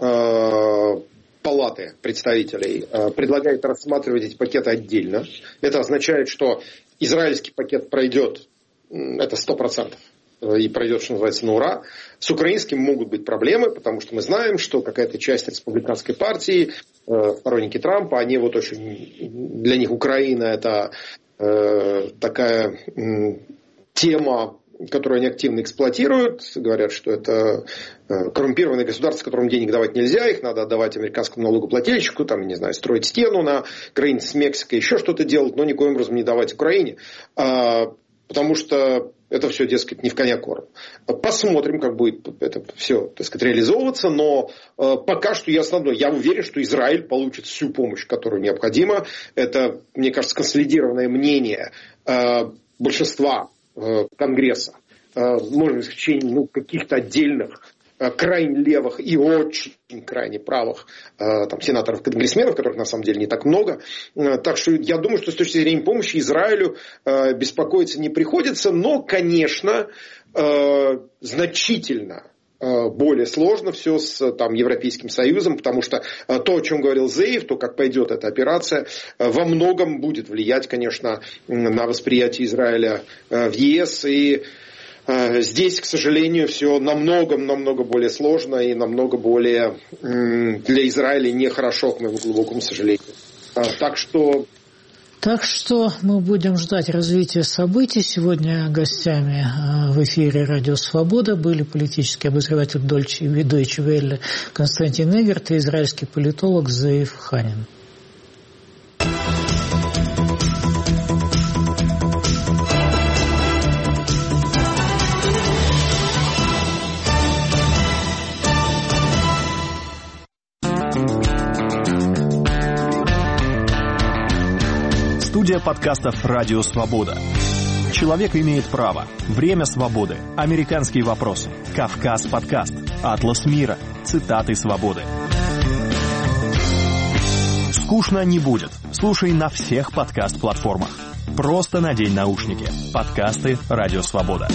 Палаты представителей предлагает рассматривать эти пакеты отдельно. Это означает, что израильский пакет пройдет, это 100%, и пройдет, что называется, на ура. С украинским могут быть проблемы, потому что мы знаем, что какая-то часть республиканской партии, сторонники Трампа, они вот очень, для них Украина это такая тема, которую они активно эксплуатируют, говорят, что это коррумпированное государство, которому денег давать нельзя, их надо отдавать американскому налогоплательщику, там, не знаю, строить стену на границе с Мексикой, еще что-то делать, но никоим образом не давать Украине, потому что это все, дескать, не в коня корм. Посмотрим, как будет это все, так сказать, реализовываться, но пока что ясно одно. Я уверен, что Израиль получит всю помощь, которую необходимо. Это, мне кажется, консолидированное мнение большинства Конгресса, может быть, исключением каких-то отдельных крайне левых и очень крайне правых там, сенаторов-конгрессменов, которых на самом деле не так много. Так что я думаю, что с точки зрения помощи Израилю беспокоиться не приходится, но, конечно, значительно более сложно все с там, Европейским Союзом, потому что то, о чем говорил Зеев, то, как пойдет эта операция, во многом будет влиять, конечно, на восприятие Израиля в ЕС. И Здесь, к сожалению, все намного более сложно и намного более для Израиля нехорошо, к моему глубокому сожалению. Так что мы будем ждать развития событий. Сегодня гостями в эфире «Радио Свобода» были политический обозреватель Deutsche Welle Константин Эгерт и израильский политолог Зеев Ханин. Студия подкастов «Радио Свобода». Человек имеет право. Время свободы. Американские вопросы. Кавказ подкаст. Атлас мира. Цитаты свободы. Скучно не будет. Слушай на всех подкаст-платформах. Просто надень наушники. Подкасты «Радио Свобода».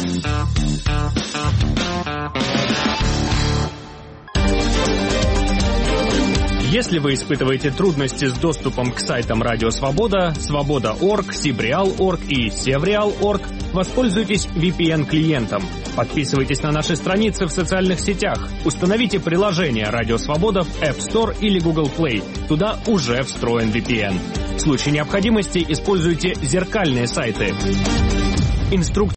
Если вы испытываете трудности с доступом к сайтам Радио Свобода, Свобода.орг, Сибреал.орг и Севреал.орг, воспользуйтесь VPN-клиентом. Подписывайтесь на наши страницы в социальных сетях. Установите приложение Радио Свобода в App Store или Google Play. Туда уже встроен VPN. В случае необходимости используйте зеркальные сайты. Инструкции